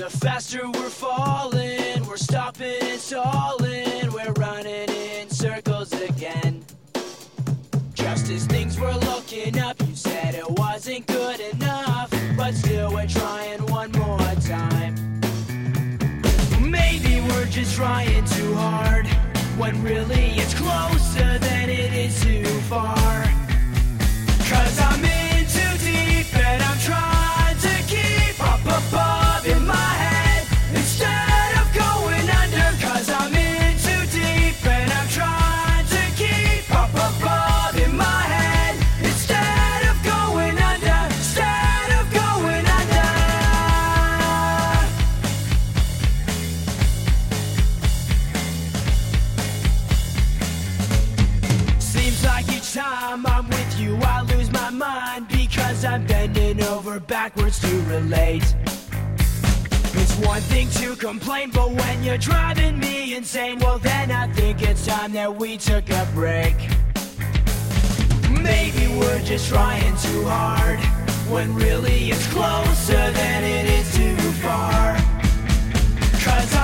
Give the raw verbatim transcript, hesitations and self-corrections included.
The faster we're falling, we're stopping and stalling, we're running in circles again. Just as things were looking up, you said it wasn't good enough, but still we're trying one more time. Maybe we're just trying too hard, when really it's closer than it is too far. Cause I'm in too deep and I'm trying to keep up above in my head instead of going under. Cause I'm in too deep and I'm trying to keep up above in my head instead of going under, instead of going under. Seems like each time I'm with you I lose my mind, because I'm bending over backwards to relate. It's one thing to complain, but when you're driving me insane, well then I think it's time that we took a break. Maybe we're just trying too hard, when really it's closer than it is too far. Cause